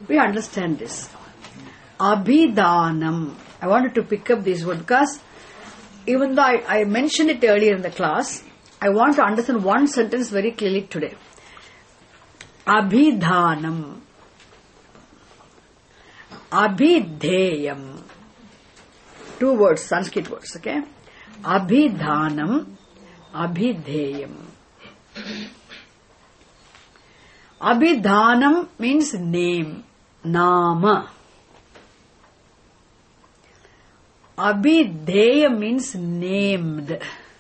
we understand this. Abhidanam. I wanted to pick up this word because even though I mentioned it earlier in the class, I want to understand one sentence very clearly today. Abhidanam. Abhidheyam. Two words, Sanskrit words, okay? Abhidanam, Abhidheyam. Abhidanam means name, nama. Abhidheyam means named,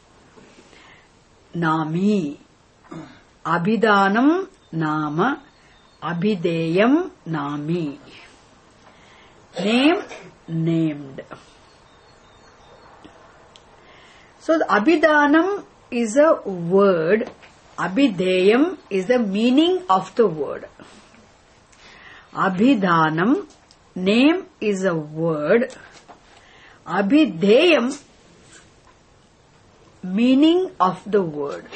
nami. Abhidanam, nama. Abhidheyam, nami. Name, named. So the Abhidanam is a word. Abhidheyam is the meaning of the word. Abhidanam, name is a word. Abhidheyam, meaning of the word.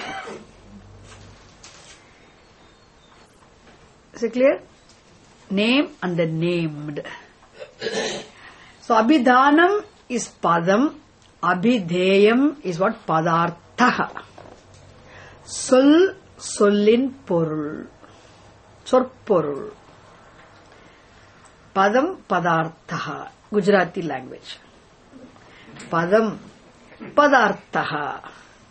Is it clear? Name and the named. So Abhidanam is padam. Abhidheyam is what? Padarthaha. Sollin porul. Sorporul. Padam padarthaha. Gujarati language. Padam padarthaha.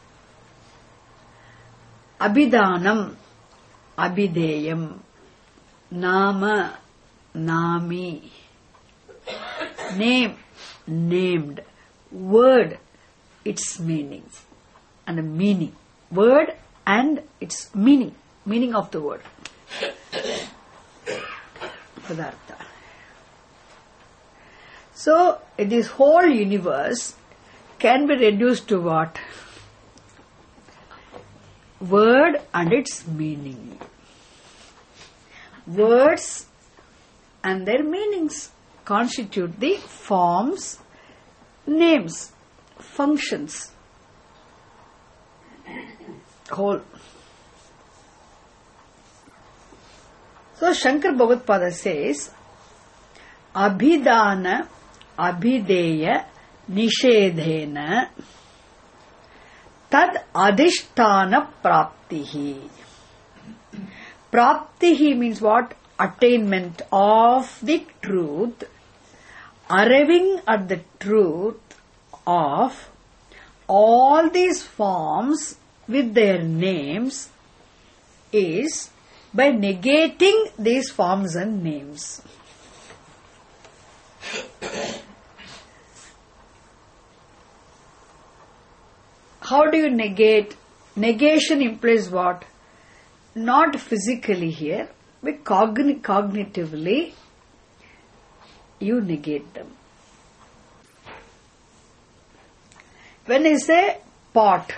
Abhidanam. Abhidheyam. Nama. Nami. Name. Named. Word, its meaning and a meaning. Word and its meaning. Meaning of the word. Padartha. So, this whole universe can be reduced to what? Word and its meaning. Words and their meanings constitute the forms, names, functions, whole. So Shankar Bhagavad says, Abhidana, Abhideya, Nishedhena, Tad Adhisthana Praptihi. Praptihi means what? Attainment of the truth. Arriving at the truth of all these forms with their names is by negating these forms and names. How do you negate? Negation implies what? Not physically here, but cognitively you negate them. When I say pot,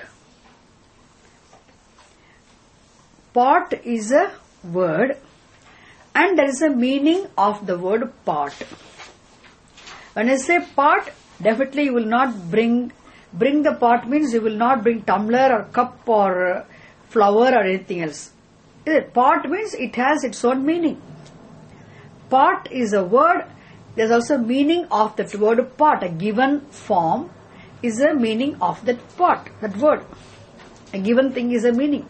pot is a word and there is a meaning of the word pot. When I say pot, definitely you will not bring the pot means you will not bring tumbler or cup or flower or anything else. Pot means it has its own meaning. Pot is a word. There is also meaning of that word pot. A given form is a meaning of that pot, that word. A given thing is a meaning.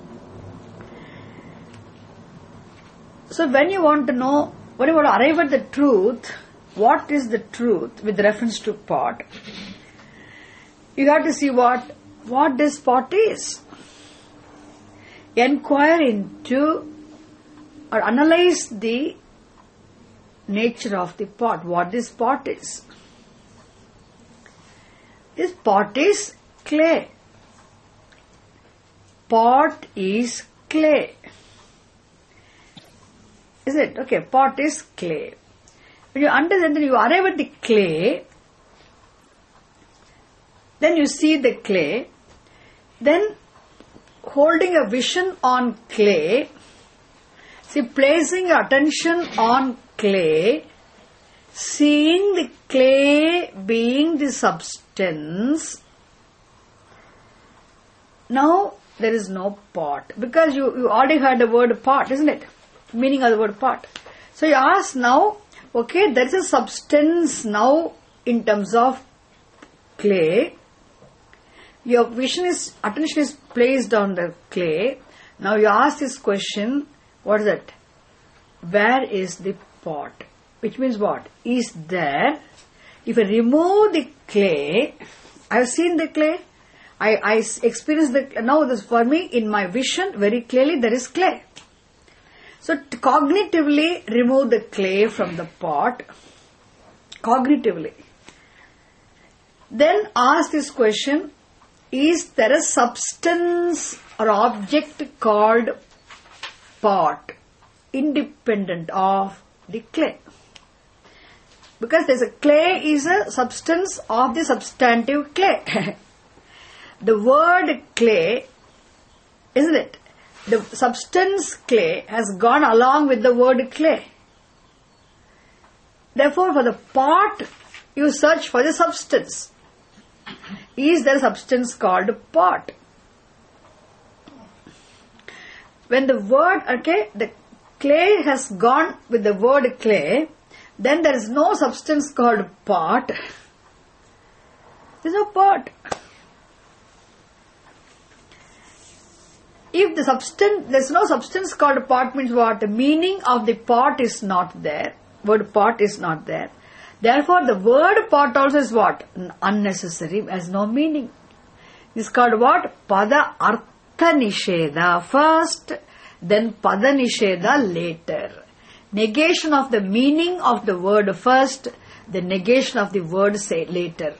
So when you want to know, when you want to arrive at the truth, what is the truth with reference to pot, you have to see what this pot is. Inquire into or analyze the nature of the pot, what this pot is. This pot is clay. Pot is clay. Is it? Okay, pot is clay. When you understand, then you arrive at the clay, then you see the clay, then holding a vision on clay, see, placing attention on clay, seeing the clay being the substance, now there is no pot. Because you already heard the word pot, isn't it? Meaning of the word pot. So you ask now, okay, there is a substance now in terms of clay. Your attention is placed on the clay. Now you ask this question, what is it? Where is the pot? Which means what? Is there? If I remove the clay, I have seen the clay. I experience now this for me in my vision very clearly there is clay. So cognitively remove the clay from the pot. Cognitively. Then ask this question, is there a substance or object called pot independent of the clay? Because there's a clay is a substance of the substantive clay. The word clay, isn't it? The substance clay has gone along with the word clay. Therefore, for the pot, you search for the substance. Is there a substance called pot? When the word, the clay has gone with the word clay, then there is no substance called pot. There is no pot. If there is no substance called pot means what? The meaning of the pot is not there. Word pot is not there. Therefore, the word pot also is what? Unnecessary, has no meaning. This is called what? Pada Artha Nisheda first, then Pada Nisheda later. Negation of the meaning of the word first, the negation of the word say later.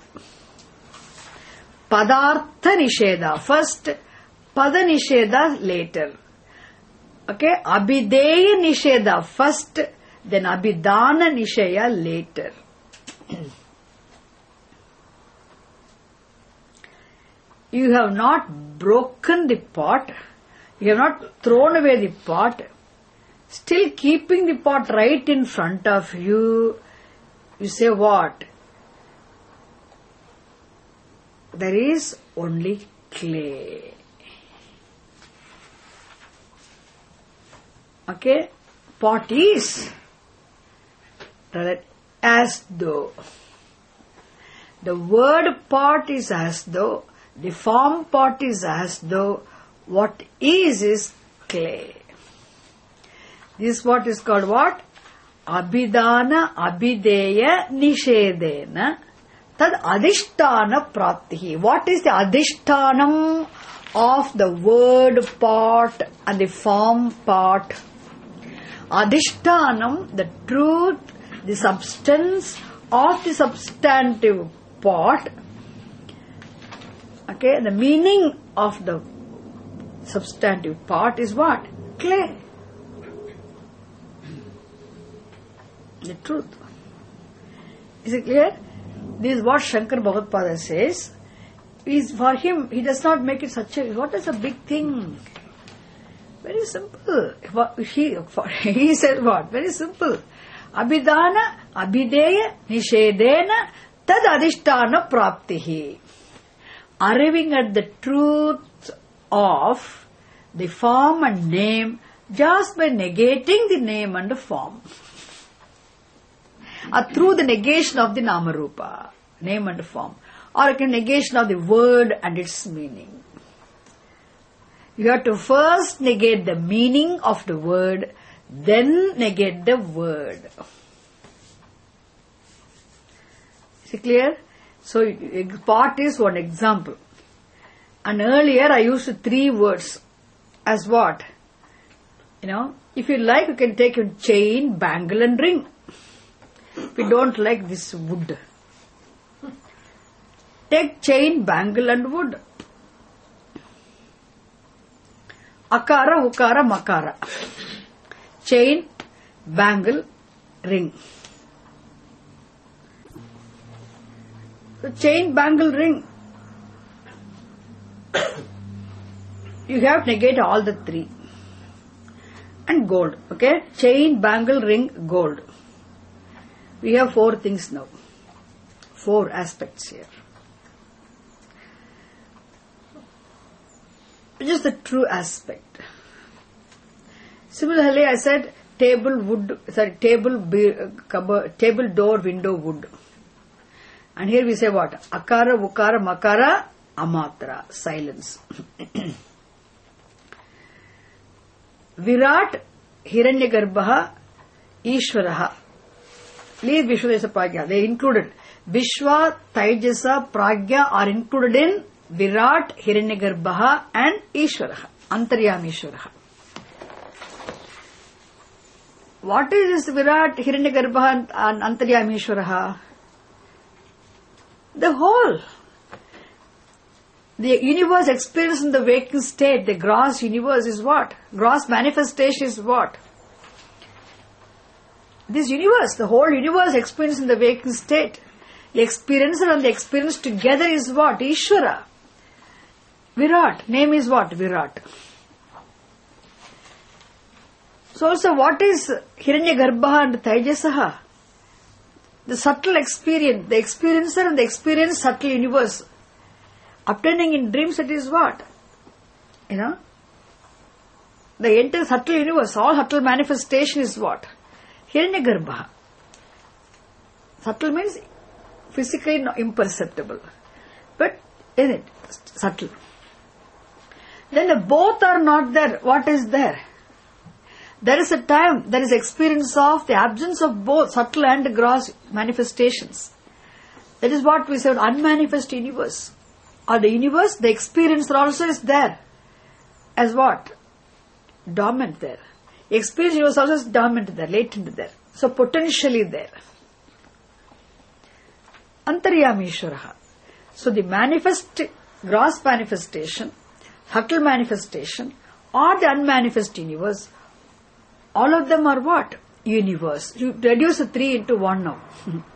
Padartha Nisheda first, Pada Nisheda later. Okay, Abhideya Nisheda first, then Abhidana Nishaya later. You have not broken the pot, you have not thrown away the pot, still keeping the pot right in front of you, you say what? There is only clay. Okay, pot is as though. The word pot is as though, the form pot is as though, what is clay. This is what is called what? Abhidana Abhideya Nishedena Tad Adhishtana Praptihi. What is the Adhishtanam of the word pot and the form pot? Adhishtanam, the truth, the substance of the substantive pot. Okay, the meaning of the substantive pot is what? Clay. The truth. Is it clear? This is what Shankar Bhagavad says. Is for him, he does not make it such a, what is a big thing? Very simple. He said what? Very simple. Abhidana, Abhideya, Nishedena, Tad Adhishtana Praptihi. Arriving at the truth of the form and name just by negating the name and the form. Or through the negation of the Namarupa, name and form. Or a negation of the word and its meaning. You have to first negate the meaning of the word, then negate the word. Is it clear? So, pot is one example. And earlier I used 3 words as what? If you like, you can take a chain, bangle and ring. If you don't like this wood, take chain, bangle and wood. Akara, ukara, makara. Chain, bangle, ring. So chain, bangle, ring. You have to negate all the 3. And gold. Okay? Chain, bangle, ring, gold. We have 4 things now. 4 aspects here. Which is the true aspect. Similarly, I said table wood, sorry, table door window wood. And here we say what? Akara, Ukara, Makara, Amatra, silence. Virat, Hiranyagarbha, Ishvaraha. Leave Vishwadesa Pragya. They included. Vishwa, Taijasa, Pragya are included in Virat, Hiranyagarbha and Ishvaraha. Antaryami Ishvaraha. What is this Virat, Hiranyagarbha and Antaryami Ishvaraha? The whole. The universe experienced in the waking state, the gross universe is what? Gross manifestation is what? This universe, the whole universe experienced in the waking state. The experiencer and the experience together is what? Ishvara. Virat. Name is what? Virat. So also what is Hiranyagarbha and Taijasaha? The subtle experience, the experiencer and the experienced subtle universe. Obtaining in dreams, it is what? The entire subtle universe, all subtle manifestation is what? Hiranyagarbha. Subtle means physically imperceptible. But, isn't it? Subtle. Then the both are not there. What is there? There is a time, there is experience of the absence of both subtle and gross manifestations. That is what we said, unmanifest universe. Or the universe, the experiencer also is there. As what? Dormant there. Experience universe also is dormant there, latent there. So potentially there. Antaryami Ishvaraha. So the gross manifestation, subtle manifestation, or the unmanifest universe, all of them are what? Universe. You reduce the three into one now.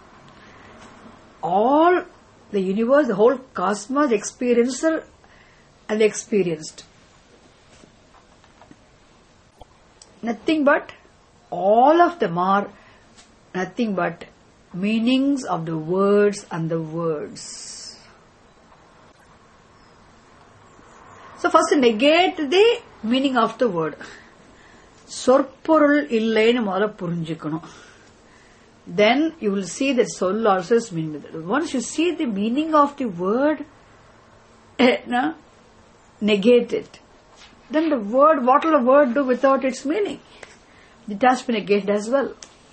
All the universe, the whole cosmos, the experiencer and the experienced. Nothing but, all of them are nothing but meanings of the words and the words. So first negate the meaning of the word. Sorporul illaynu modala purinjikkanum. Then you will see that soul also is meaning. Once you see the meaning of the word, negate it. Then the word, what will the word do without its meaning? It has to be negated as well.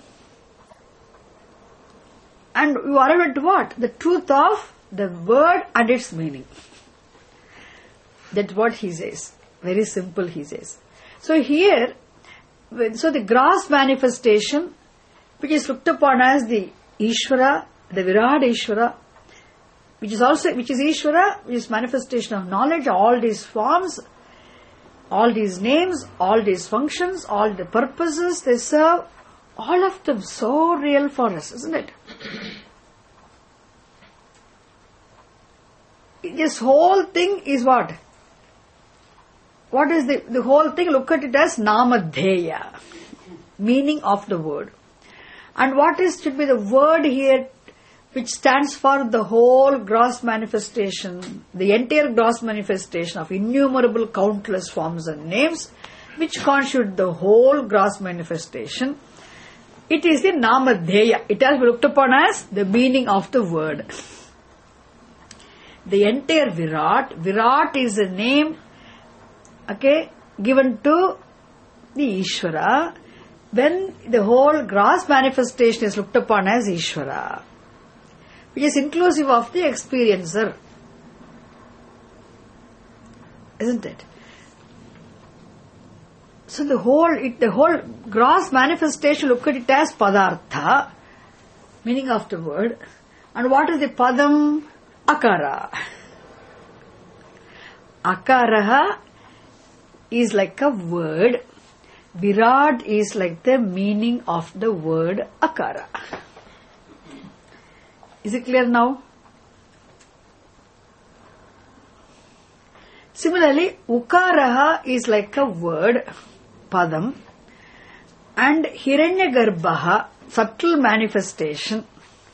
And you arrive at what? The truth of the word and its meaning. That's what he says. Very simple he says. So here, so the gross manifestation, which is looked upon as the Ishvara, the Virat Ishvara, which is Ishvara, which is manifestation of knowledge, all these forms, all these names, all these functions, all the purposes they serve, all of them so real for us, isn't it? This whole thing is what? What is the whole thing? Look at it as Namadheya, meaning of the word. And what should be the word here, which stands for the whole gross manifestation, the entire gross manifestation of innumerable countless forms and names, which constitute the whole gross manifestation. It is the Namadheya. It has been looked upon as the meaning of the word. The entire Virat is a name, given to the Ishvara, when the whole gross manifestation is looked upon as Ishvara, which is inclusive of the experiencer. Isn't it? So the whole gross manifestation, look at it as Padartha, meaning of the word. And what is the Padam? Akara. Akaraha is like a word. Virat is like the meaning of the word Akara. Is it clear now? Similarly, Ukaraha is like a word, Padam, and Hiranyagarbha, subtle manifestation.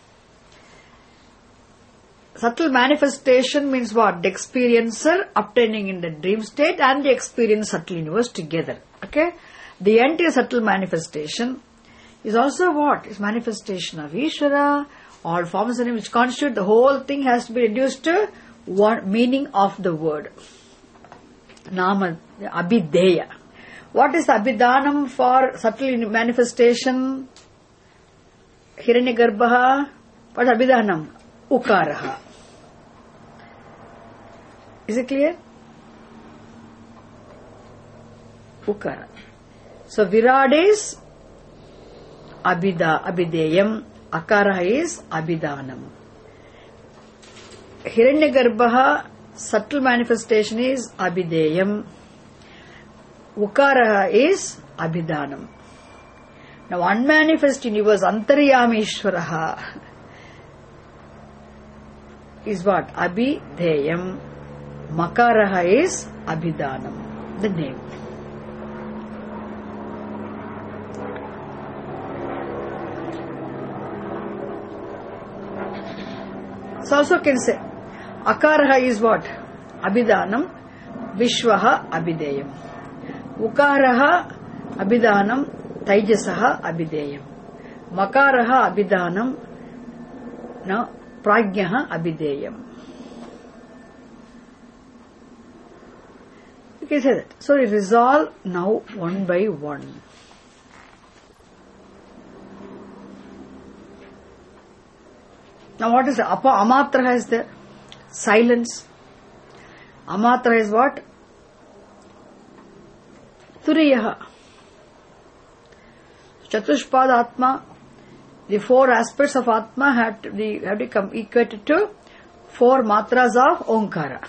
Subtle manifestation means what? The experiencer obtaining in the dream state and the experienced subtle universe together. the entire subtle manifestation is also what? Is manifestation of Ishvara, all forms of name which constitute the whole thing has to be reduced to one meaning of the word. Nama, Abhideya. What is Abhidanam for subtle manifestation? Hiranyagarbha. What is Abhidanam? Ukaraha. Is it clear? Ukara. So Virat is Abhideyam. Akara is Abhidanam. Hiranyagarbha, subtle manifestation is Abhideyam. Ukara is Abhidanam. Now unmanifest universe, Antaryamishvaraha, is what? Abhideyam. Makaraha is Abhidanam, the name. So also can say Akaraha is what? Abhidanam. Vishwaha Abhideyam. Ukaraha Abhidanam. Taijasaha Abhideyam. Makaraha Abhidanam. Now Prajnaha Abhideyam. You can say that. So we resolve now one by one. Now what is the Amatra is there? Silence. Amatra is what? Turiyaha. Chatushpada Atma. The four aspects of Atma have to become equated to four matras of Omkara.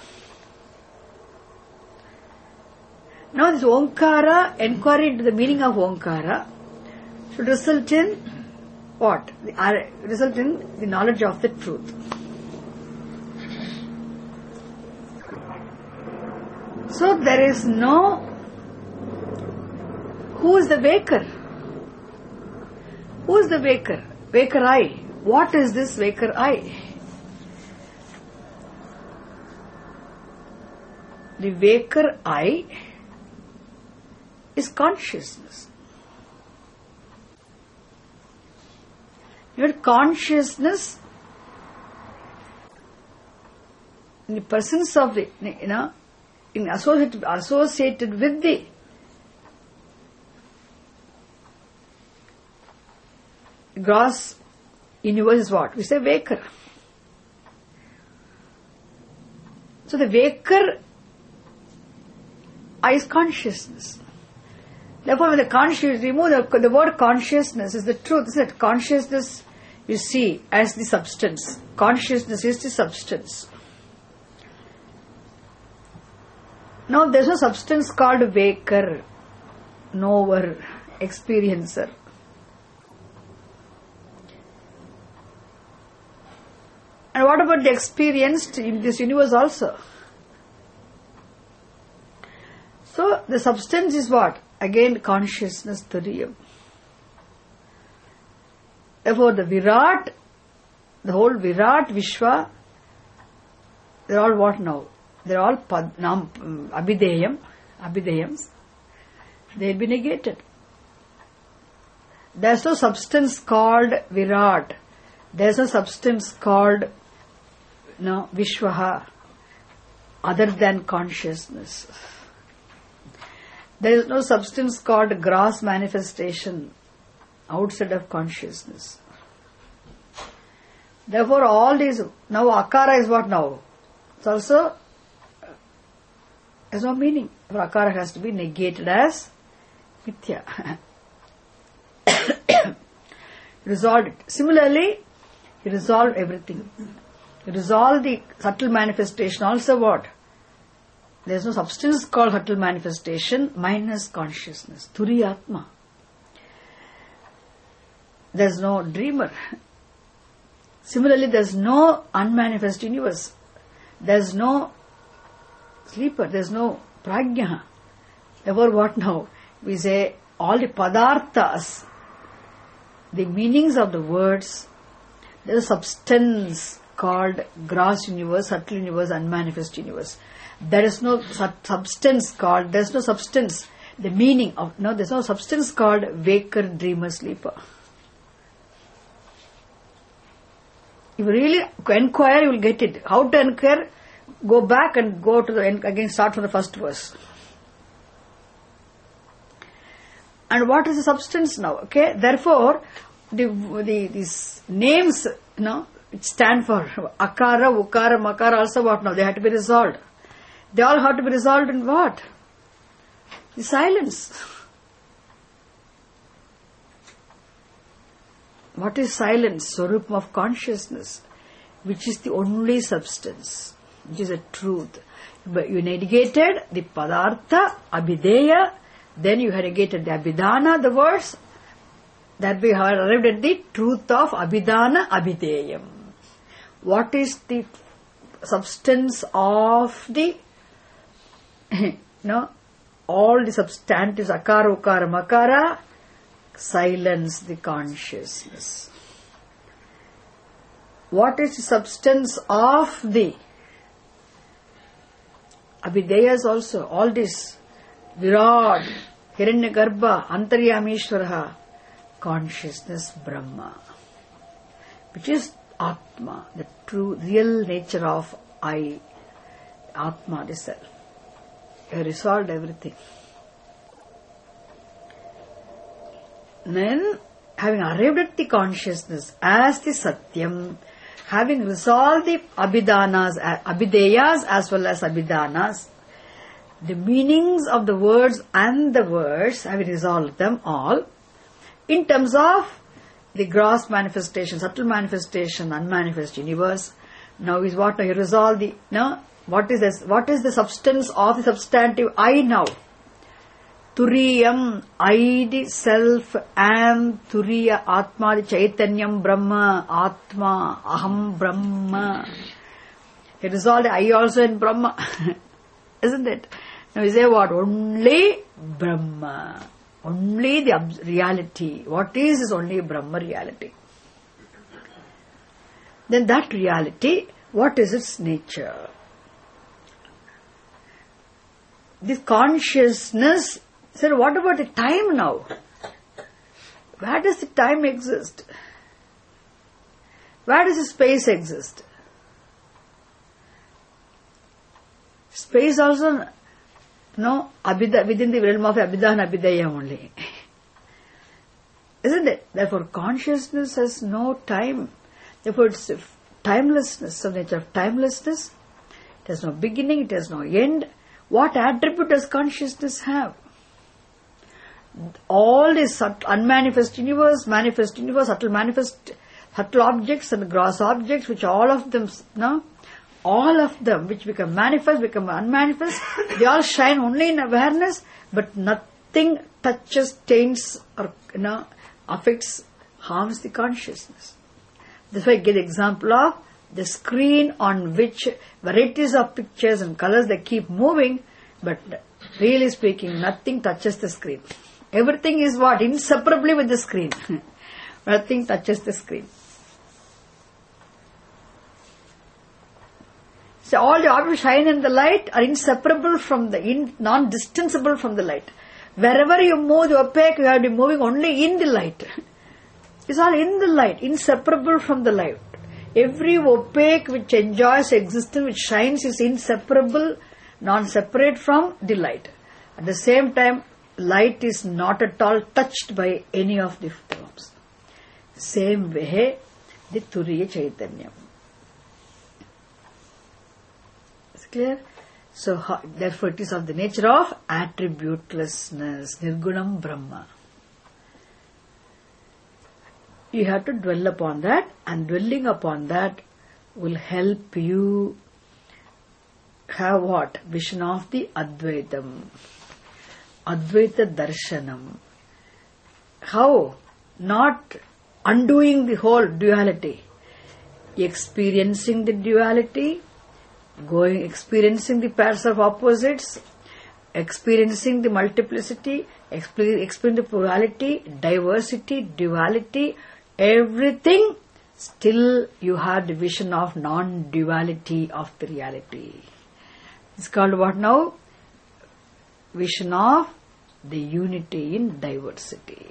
Now this Omkara, inquiry into the meaning of Omkara, should result in what? Result in the knowledge of the truth. So there is no... Who is the waker? Who is the waker? Waker I. What is this waker I? The waker I is consciousness. Your consciousness in the presence of the, associated with the gross universe is what? We say waker. So the waker I is consciousness. Therefore, when remove the word consciousness is the truth. Is that consciousness you see as the substance. Consciousness is the substance. Now, there is no substance called waker, knower, experiencer. And what about the experienced in this universe also? So, the substance is what? Again, consciousness, Turiyam. Therefore, the Virat, the whole Virat, Vishwa, they are all what now? They are all Abhideyams. They will be negated. There is no substance called Virat. There is no substance called Vishwaha other than consciousness. There is no substance called gross manifestation outside of consciousness. Therefore, all these, now Akara is what now? It's also, has no meaning. Akara has to be negated as Mithya. Resolved it. Similarly, he resolved everything. He resolved the subtle manifestation. Also what? There is no substance called subtle manifestation minus consciousness. Turiyatma. There is no dreamer. Similarly, there is no unmanifest universe. There is no sleeper. There is no prajna. Therefore, what now? We say all the padarthas, the meanings of the words, there is a substance called gross universe, subtle universe, unmanifest universe. There is no substance called, there is no substance the meaning of, no, there's no substance called waker, dreamer, sleeper. If you really inquire, you will get it. How to inquire? Go back and go to the end, again start from the first verse. And what is the substance now? Okay, therefore, these names, which stand for akara, ukara, makara, also what now? They have to be resolved. They all have to be resolved in what? The silence. What is silence? Swarupam of consciousness, which is the only substance, which is a truth. But you negated the padartha, abhideya, then you have negated the abhidhana, the words, that we have arrived at the truth of abhidhana, abhideyam. What is the substance of the, all the substantives, akara, ukara, makara? Silence, the consciousness. What is the substance of the abhideyas also? All this, Virad, Hiranyagarbha, Antaryamishvaraha, consciousness, Brahma, which is Atma, the true, real nature of I, Atma, the self. You have resolved everything. Then, having arrived at the consciousness as the Satyam, having resolved the abhidhanas, abhideyas as well as abhidhanas, the meanings of the words and the words, having resolved them all, in terms of the gross manifestation, subtle manifestation, unmanifest universe. Now is what? Now you resolve the, what is this? What is the substance of the substantive I now? Turiyam, I the self, am, Turiya, Atma, the Chaitanyam, Brahma, Atma, Aham, Brahma. He resolved the I also in Brahma. Isn't it? Now we say what? Only Brahma. Only the reality. What is only Brahma reality. Then that reality, what is its nature? This consciousness, sir, what about the time now? Where does the time exist? Where does the space exist? Space also, within the realm of Abhidhana, Abhideya only. Isn't it? Therefore, consciousness has no time. Therefore, it's timelessness, some nature of timelessness. It has no beginning, it has no end. What attribute does consciousness have? All these unmanifest universe, manifest universe, subtle objects and gross objects, which all of them, which become manifest, become unmanifest, they all shine only in awareness, but nothing touches, taints, or affects, harms the consciousness. That's why I give the example of the screen on which varieties of pictures and colors, they keep moving, but really speaking, nothing touches the screen. Everything is what? Inseparably with the screen. Nothing touches the screen. So all the objects shine in the light are inseparable from the, non-distanceable from the light. Wherever you move the opaque, you have to be moving only in the light. It's all in the light, inseparable from the light. Every opaque which enjoys existence, which shines, is inseparable, non-separate from the light. At the same time, light is not at all touched by any of the forms. Same way, the Turiya Chaitanyam. Is it clear? So, therefore it is of the nature of attributelessness, Nirgunam Brahma. You have to dwell upon that, and dwelling upon that will help you have what? Vision of the Advaitam. Advaita Darshanam. How? Not undoing the whole duality. Experiencing the duality, experiencing the pairs of opposites, experiencing the multiplicity, experiencing the plurality, diversity, duality, everything, still you have the vision of non-duality of the reality. It's called what now? Vision of the unity in diversity.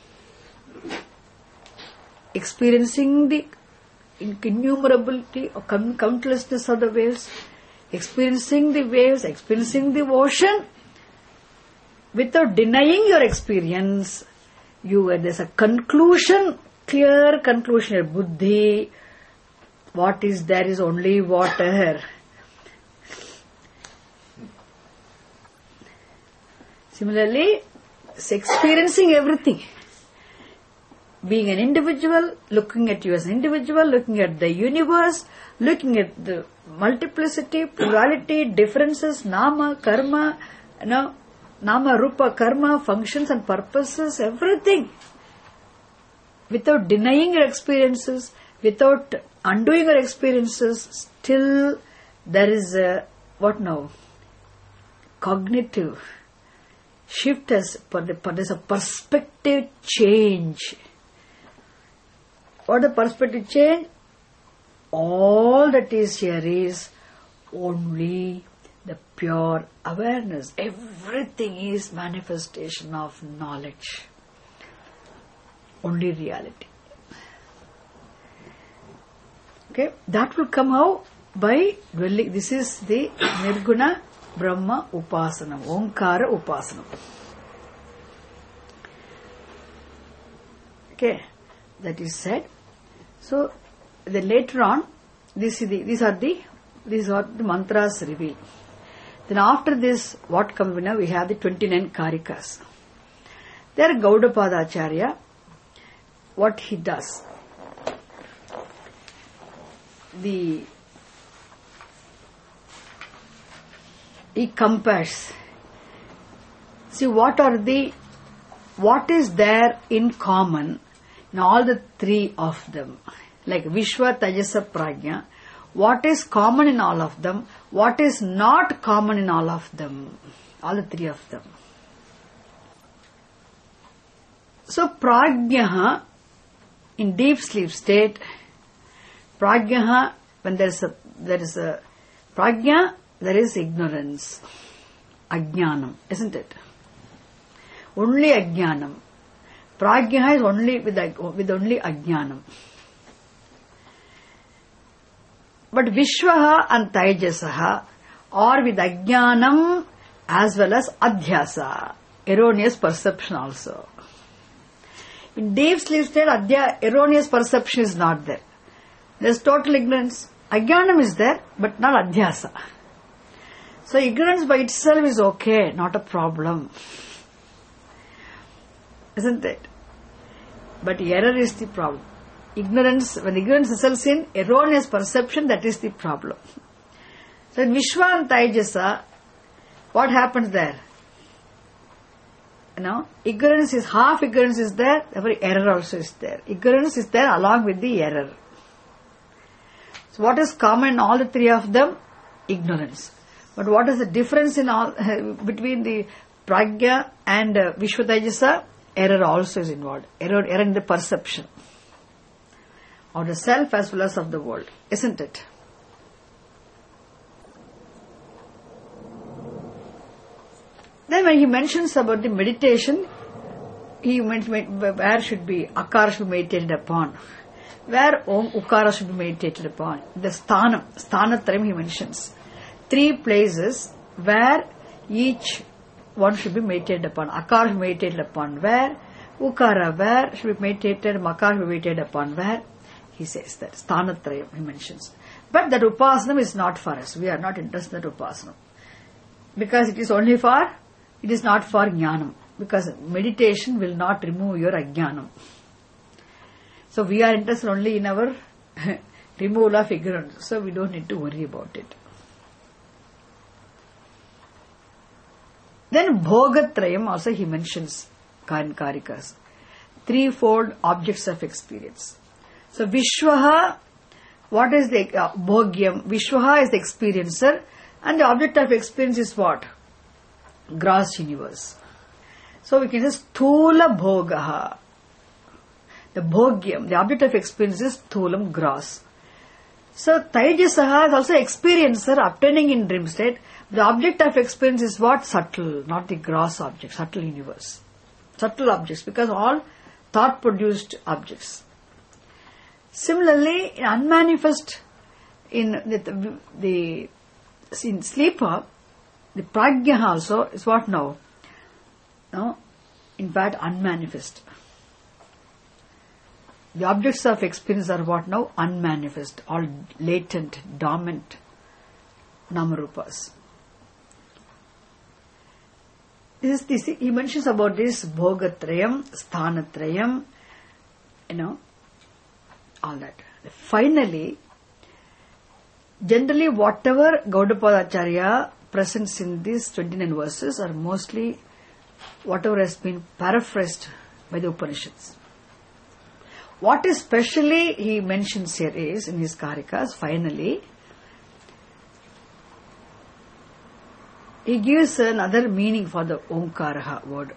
Experiencing the innumerability or countlessness of the waves, experiencing the waves, experiencing the ocean, without denying your experience, there's a conclusion, clear conclusion, your buddhi, what is there is only water. Similarly, it's experiencing everything. Being an individual, looking at you as an individual, looking at the universe, looking at the multiplicity, plurality, differences, nama, karma, nama, rupa, karma, functions and purposes, everything. Without denying your experiences, without undoing your experiences, still there is a, cognitive shift, there's a perspective change. What the perspective change? All that is here is only the pure awareness. Everything is manifestation of knowledge. Only reality. Okay, that will come out by dwelling. This is the Nirguna Brahma Upasana, Omkara Upasana. Okay, that is said. So, then later on, these are the mantras revealed. Then after this, what comes now? We have the 29 Karikas. There, Gaudapada Acharya, what he does, he compares. See, what is there in common in all the three of them? Like Vishwa, Tajasa, Prajna. What is common in all of them? What is not common in all of them? All the three of them. So, Prajna, in deep sleep state, Prajna, when there is a Prajna, there is ignorance, Ajnanam, isn't it? Only Ajnanam. Prajna is only with only Ajnanam. But Vishwaha and Taijasaha are with Ajnanam as well as Adhyasa, erroneous perception also. In deep sleep state, erroneous perception is not there. There is total ignorance. Ajnanam is there, but not Adhyasa. So ignorance by itself is okay, not a problem. Isn't it? But error is the problem. Ignorance, when ignorance results in erroneous perception, that is the problem. So in Vishwa and Taijasa, what happens there? Ignorance is, half ignorance is there, therefore error also is there. Ignorance is there along with the error. So what is common in all the three of them? Ignorance. But what is the difference in all between the Prajna and Vishwataijasa? Error also is involved. Error in the perception of the self as well as of the world, isn't it? Then when he mentions about the meditation, he mentioned where should be Akara should be meditated upon, where Om Ukara should be meditated upon. The Sthanatrayam he mentions. 3 places where each one should be meditated upon. Akara should be meditated upon where, Ukara where should be meditated, Makara should be meditated upon where. He says that. Sthanatrayam he mentions. But that Upasana is not for us. We are not interested in that Upasana. Because it is not for Jnanam. Because meditation will not remove your Ajnanam. So we are interested only in our removal of ignorance. So we don't need to worry about it. Then Bhogatrayam also he mentions Karikas. 3-fold objects of experience. So Vishwaha, what is the Bhogyam? Vishwaha is the experiencer and the object of experience is what? Gross universe. So we can say Sthula Bhogaha. The Bhogyam, the object of experience is Sthulam, gross. So, Taijasaha is also experiencer obtaining in dream state. The object of experience is what? Subtle, not the gross object, subtle universe. Subtle objects, because all thought-produced objects. Similarly, in unmanifest, in sleeper, the prajna also is what now? No, in fact, unmanifest. The objects of experience are what now? Unmanifest, all latent, dormant namarupas. He mentions about this bhogatrayam, sthanatrayam, all that. Finally, generally whatever Gaudapada Acharya presents in these 29 verses are mostly whatever has been paraphrased by the Upanishads. What especially he mentions here is, in his Karikas, finally, he gives another meaning for the Omkaraha word.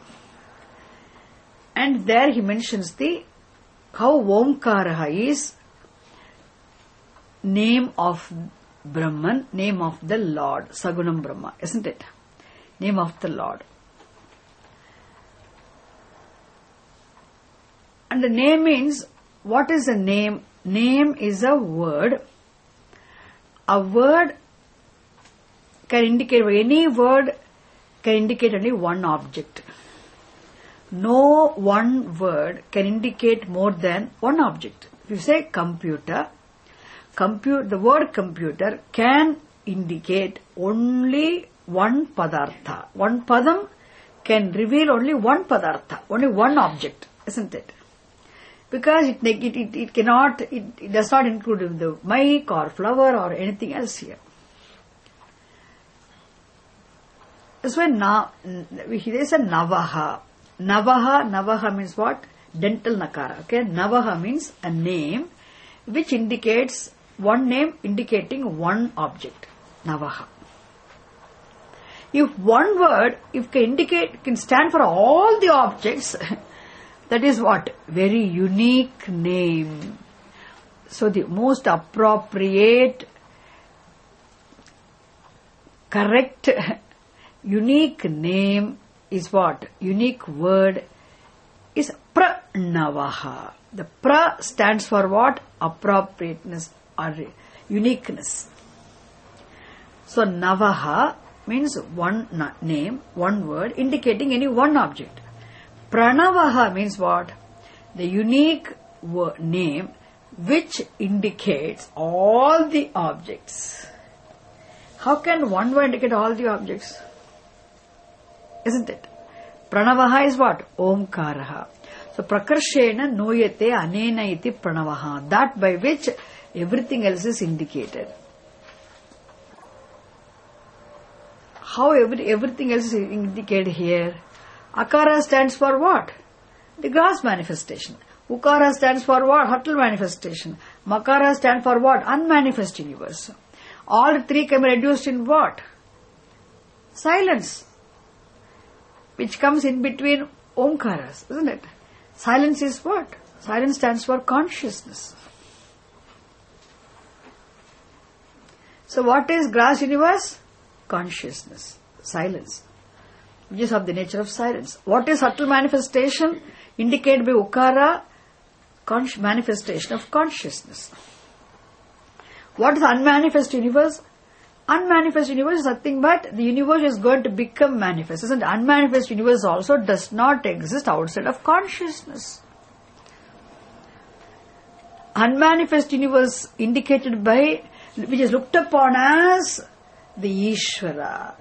And there he mentions how Omkaraha is name of Brahman, name of the Lord, Sagunam Brahma, isn't it? Name of the Lord. And the name means, what is a name? Name is a word. A word can indicate, any word can indicate only one object. No one word can indicate more than one object. If you say computer, the word computer can indicate only one padartha. One padam can reveal only one padartha, only one object, isn't it? Because it cannot, it does not include the mic or flower or anything else here. That's why there is a navaha. Navaha means what? Dental nakara. Okay, navaha means a name which indicates one name indicating one object. Navaha. If one word, can stand for all the objects, that is what? Very unique name. So the most appropriate, correct, unique name is what? Unique word is pranavaha. The pra stands for what? Appropriateness or uniqueness. So navaha means one name, one word indicating any one object. Pranavaha means what? The unique name which indicates all the objects. How can one word indicate all the objects? Isn't it? Pranavaha is what? Omkaraha. So prakarshena noyate anena iti pranavaha. That by which everything else is indicated. How everything else is indicated here? Akara stands for what? The gross manifestation. Ukara stands for what? Subtle manifestation. Makara stands for what? Unmanifest universe. All the three can be reduced in what? Silence. Which comes in between Omkaras, isn't it? Silence is what? Silence stands for consciousness. So what is gross universe? Consciousness. Silence. Which is of the nature of silence. What is subtle manifestation? Indicated by Ukara, manifestation of consciousness. What is unmanifest universe? Unmanifest universe is nothing but the universe is going to become manifest. Isn't it? Unmanifest universe also does not exist outside of consciousness. Unmanifest universe indicated by, which is looked upon as the Ishvara.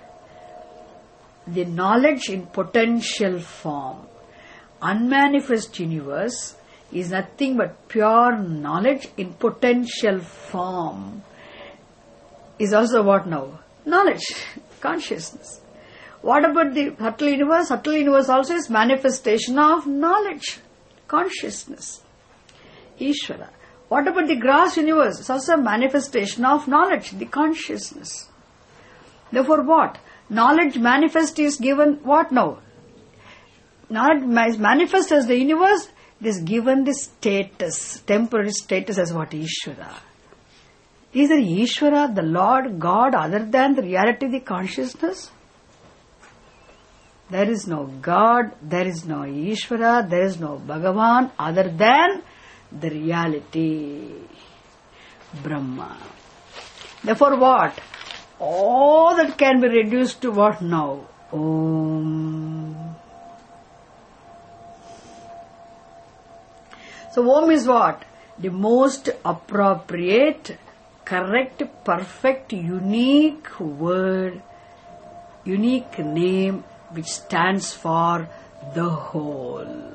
The knowledge in potential form. Unmanifest universe is nothing but pure knowledge in potential form. Is also what now? Knowledge, consciousness. What about the subtle universe? Subtle universe also is manifestation of knowledge, consciousness, Ishvara. What about the gross universe? It's also a manifestation of knowledge, the consciousness. Therefore what? Knowledge manifest is given what now? Knowledge manifest as the universe, it is given the status, temporary status as what? Ishvara. Is there Ishvara, the Lord, God, other than the reality, the consciousness? There is no God, there is no Ishvara, there is no Bhagavan other than the reality, Brahma. Therefore what? All that can be reduced to what now? Om. So Om is what? The most appropriate, correct, perfect, unique word, unique name which stands for the whole.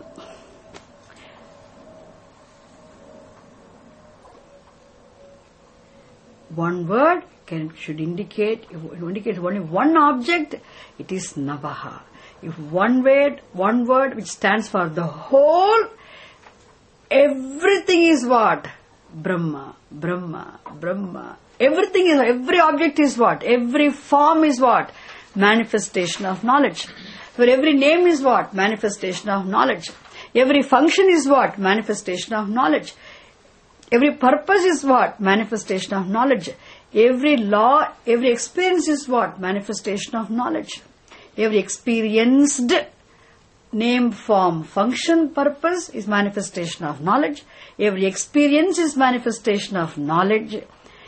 One word should indicate, if it indicates only one object, it is Navaha. If one word which stands for the whole, everything is what? Brahma, Brahma, Brahma. Everything is, every object is what? Every form is what? Manifestation of knowledge. For every name is what? Manifestation of knowledge. Every function is what? Manifestation of knowledge. Every purpose is what? Manifestation of knowledge. Every law, every experience is what? Manifestation of knowledge. Every experienced name, form, function, purpose is manifestation of knowledge. Every experience is manifestation of knowledge.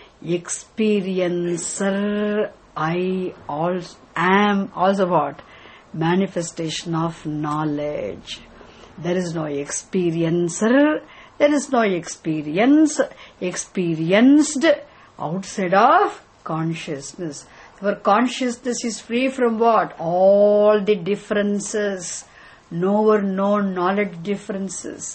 Experiencer, I also am also what? Manifestation of knowledge. There is no experiencer, there is no experience, experienced outside of consciousness. Our consciousness is free from what? All the differences, knower known knowledge differences.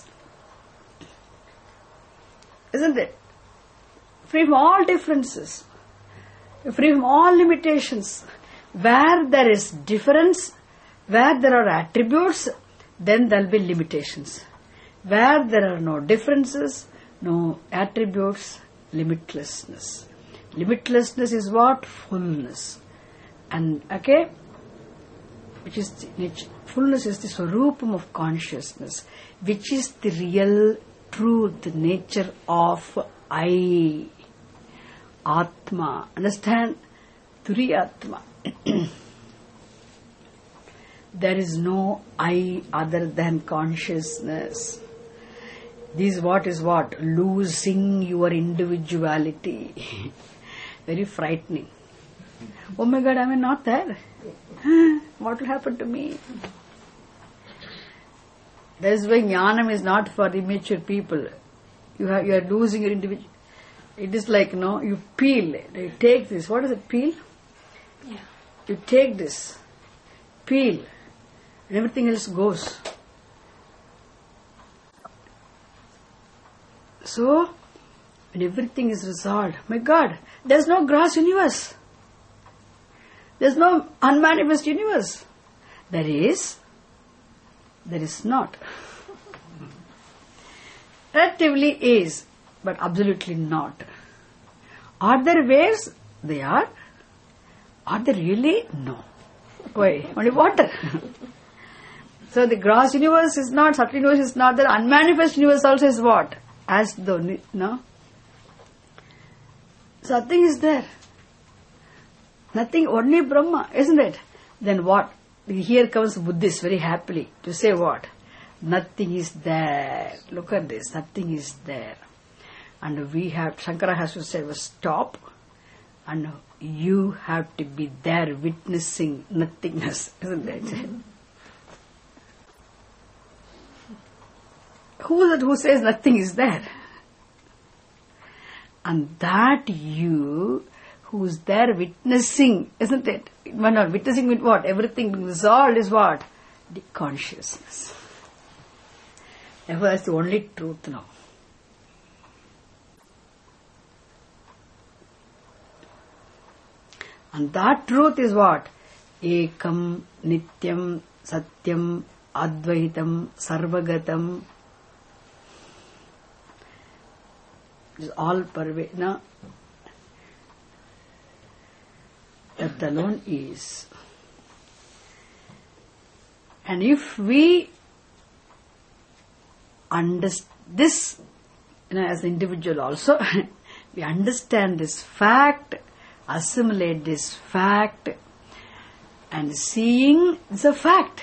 Isn't it? Free from all differences. Free from all limitations. Where there is difference, where there are attributes, then there will be limitations. Where there are no differences, no attributes, limitlessness. Limitlessness is what? Fullness. And, okay, which is the nature. Fullness is the swarupam of consciousness, which is the real truth, the nature of I. Atma. Understand? Turiyatma. There is no I other than consciousness. This what is what? Losing your individuality. Very frightening. Oh my God, I am not there. What will happen to me? That is why Jnanam is not for immature people. You are losing your individuality. It is like, you peel. You take this. What is it, peel? Yeah. You take this, peel, and everything else goes. So, when everything is resolved, my God, there is no gross universe. There is no unmanifest universe. There is not. Relatively is, but absolutely not. Are there waves? They are. Are they really? No. Why? Only water. So the gross universe is not, subtle universe is not, the unmanifest universe also is what? As though, no? So nothing is there. Nothing, only Brahma, isn't it? Then what? Here comes Buddhist very happily to say what? Nothing is there. Look at this, nothing is there. And Shankara has to say, stop, and you have to be there witnessing nothingness, isn't it? Who is it who says nothing is there? And that you who is there witnessing, isn't it? Not witnessing with what? Everything being resolved is what? The consciousness. Therefore, that's the only truth now. And that truth is what? Ekam, Nityam, Satyam, Advaitam, Sarvagatam. It is all Parvena. That alone is. And if we understand this, as an individual also, We understand this fact, assimilate this fact, and seeing is a fact.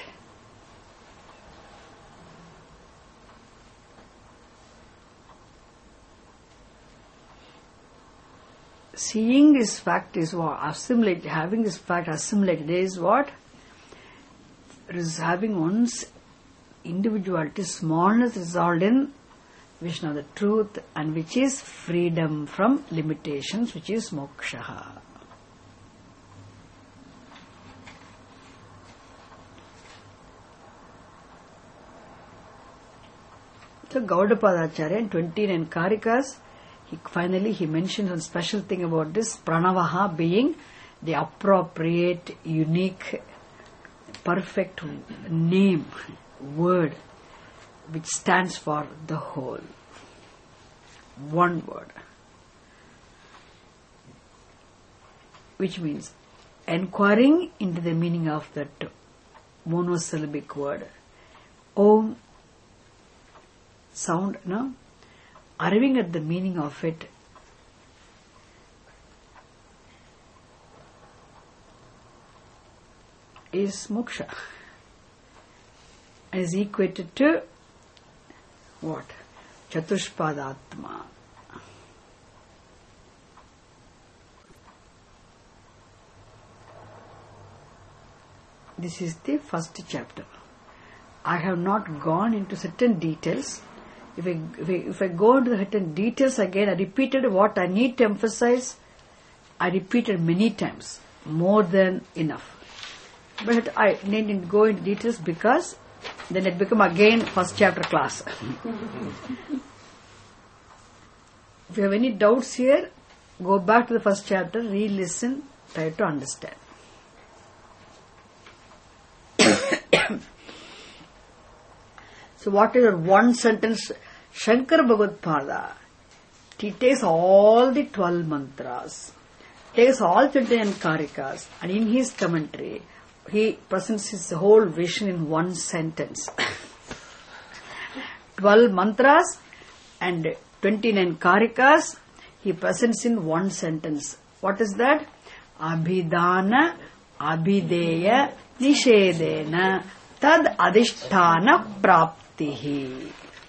Seeing this fact is what? Assimilate, having this fact assimilated is what? It is having one's individuality, smallness resolved in vision of the truth, and which is freedom from limitations, which is moksha. So Gaudapada Acharya in 29 Karikas, he mentions one special thing about this pranavaha being the appropriate, unique, perfect name, word, which stands for the whole. One word. Which means inquiring into the meaning of that monosyllabic word. Om sound, no? Arriving at the meaning of it is moksha. And is equated to what? Chatushpadatma. This is the first chapter. I have not gone into certain details. If I go into the certain details again, I repeated what I need to emphasize. I repeated many times, more than enough. But I needn't go into details because then it become again first chapter class. If you have any doubts here, go back to the first chapter, re-listen, try to understand. So what is your one sentence? Shankar Bhagavad-pada, he takes all the 12 mantras, takes all 29 Karikas, and in his commentary, he presents his whole vision in one sentence. 12 mantras and 29 Karikas, he presents in one sentence. What is that? Abhidana, Abhideya, Nishedena, Tad Adhisthana Praptihi.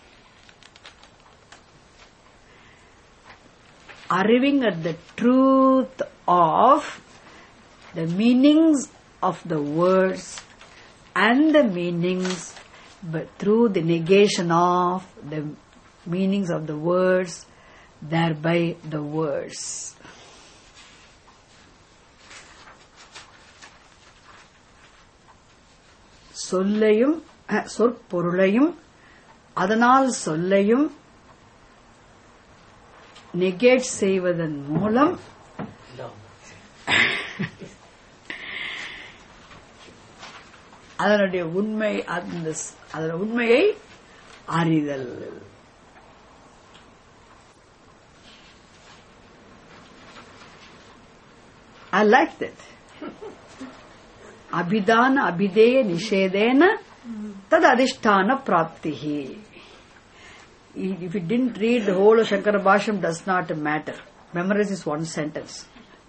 Arriving at the truth of the meanings of the words and the meanings, but through the negation of the meanings of the words, thereby the words. Sollayum, சொற்பொருளையும் அதனால் சொல்லையும் negate செய்வதன் மூலம் அதனுடைய உண்மையை அறிதல். I like that. Abhidana, Abhideya, Nishedena, Tad Adhisthana Praptihi. If you didn't read the whole of Shankara Bhashyam, does not matter. Memorize this one sentence.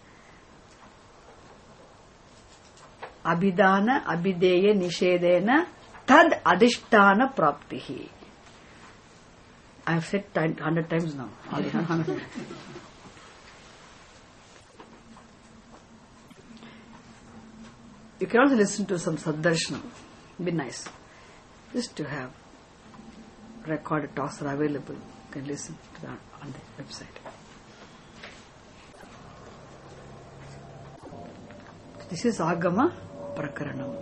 Abhidana, Abhideya, Nishedena, Tad Adhisthana Praptihi. I have said 100 times now. You can also listen to some Saddarshanam. Be nice. Just to have recorded talks are available. You can listen to that on the website. This is Agama Prakaranam.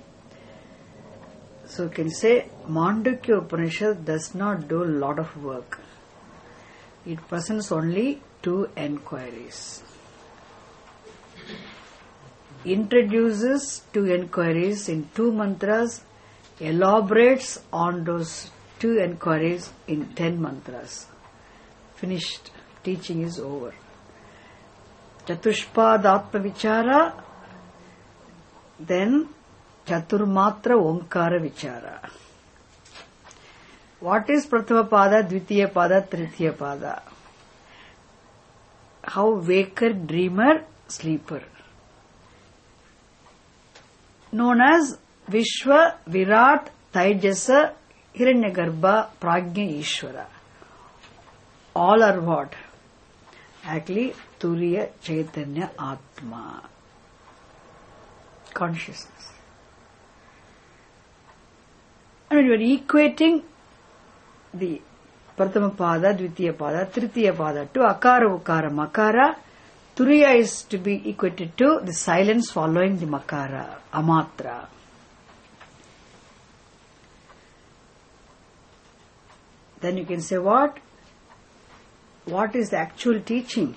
So you can say Mandukya Upanishad does not do a lot of work. It presents only 2 enquiries. Introduces 2 enquiries in 2 mantras, elaborates on those 2 enquiries in 10 mantras. Finished. Teaching is over. Chatushpadatma Vichara, then Chaturmatra Omkara Vichara. What is Prathama Pada, Dvitiya Pada, Tritiya Pada? how waker, dreamer, sleeper. Known as Vishwa, Virat, Taijasa, Hiranyagarbha, Prajna, Ishvara. All are what? Actually, Turiya, Chaitanya, Atma. Consciousness. And when you are equating the Prathama Pada, Dvitiya Pada, Tritiya Pada to Akara, Ukara, Makara, Turiya is to be equated to the silence following the Makara, Amatra. Then you can say what? What is the actual teaching?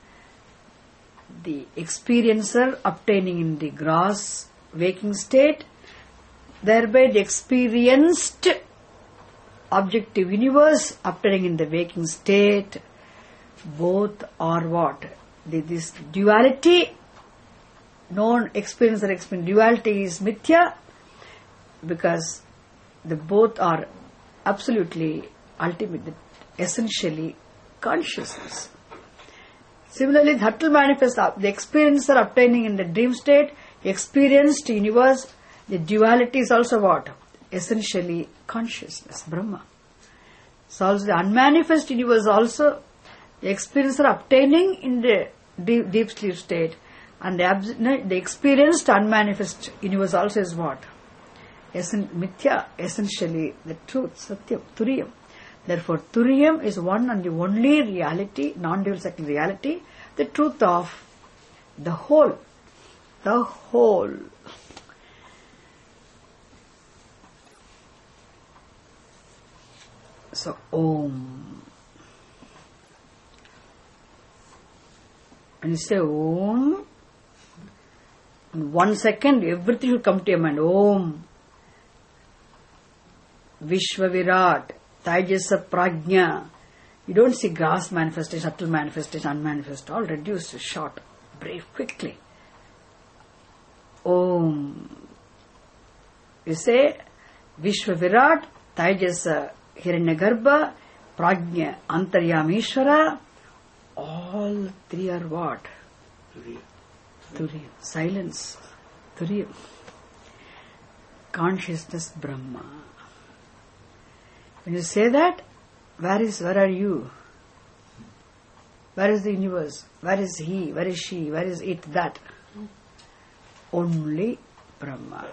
The experiencer obtaining in the gross waking state, thereby the experienced objective universe obtaining in the waking state, both are what? This duality, known experiencer experience, duality is mithya, because the both are absolutely ultimate, essentially consciousness. Similarly, Dhatul manifests the experiencer obtaining in the dream state, experienced universe, the duality is also what? Essentially consciousness, Brahma. So also the unmanifest universe also, the experiencer obtaining in the deep sleep state, and the experienced unmanifest universe also is what? Mithya, essentially the truth, Satyam, Turiyam. Therefore, Turiyam is one and the only reality, non-dual second reality, the truth of the whole. The whole. So, Om. When you say Om, in 1 second everything will come to your mind. Om. Vishwa Virat. Taijasa Prajna. You don't see gross manifestation, subtle manifestation, unmanifest, all reduced, short, brief, quickly. Om. You say Vishwa Virat, Taijasa Hiranyagarbha, Prajna Antaryamishvara. All three are what? Turiya. Silence. Turiya. Consciousness Brahma. When you say that, where are you? Where is the universe? Where is he? Where is she? Where is it? That? Only Brahma.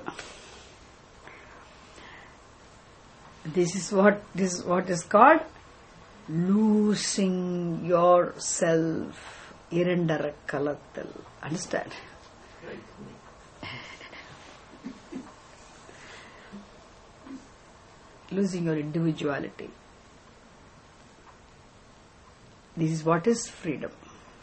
This is what is called losing yourself. Irandara Kalathal. Understand? Losing your individuality. This is what is freedom.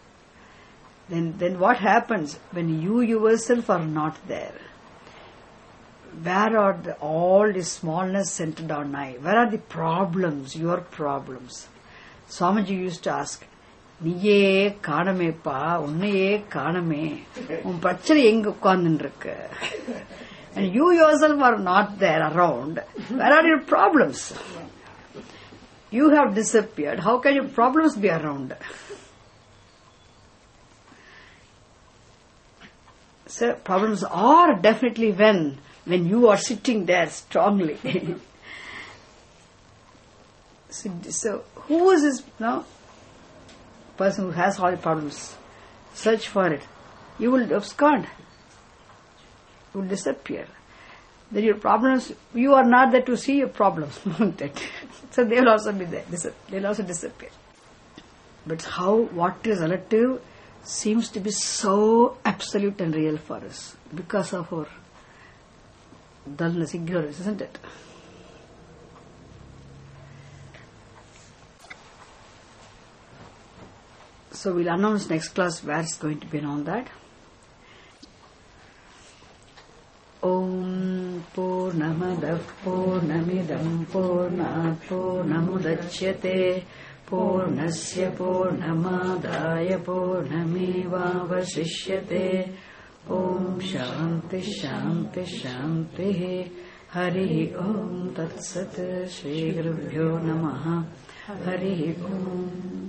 Then what happens when you yourself are not there? Where are all the smallness centered on I? Where are the problems, your problems? Swamiji used to ask, Niye kaaname pa, unnaye kaaname, prachane enga ukkaandundirukku. And you yourself are not there around. Where are your problems? You have disappeared. How can your problems be around? So problems are definitely when you are sitting there strongly. So who is this now? Person who has all the problems. Search for it. You will abscond. You will disappear. Then your problems, you are not there to see your problems. So they will also be there. They will also disappear. But what is relative seems to be so absolute and real for us because of our dullness, ignorance, isn't it? So we'll announce next class where it's going to be and all that. Om Purnamadav Purnamidam Purnat Purnamudachyate Purnasya Purnamadaya Purnamevavasishyate. Om Shanti Shanti Shanti. Hari Om Tat Sat. Shri Gurubhyo Namaha. Hari Om.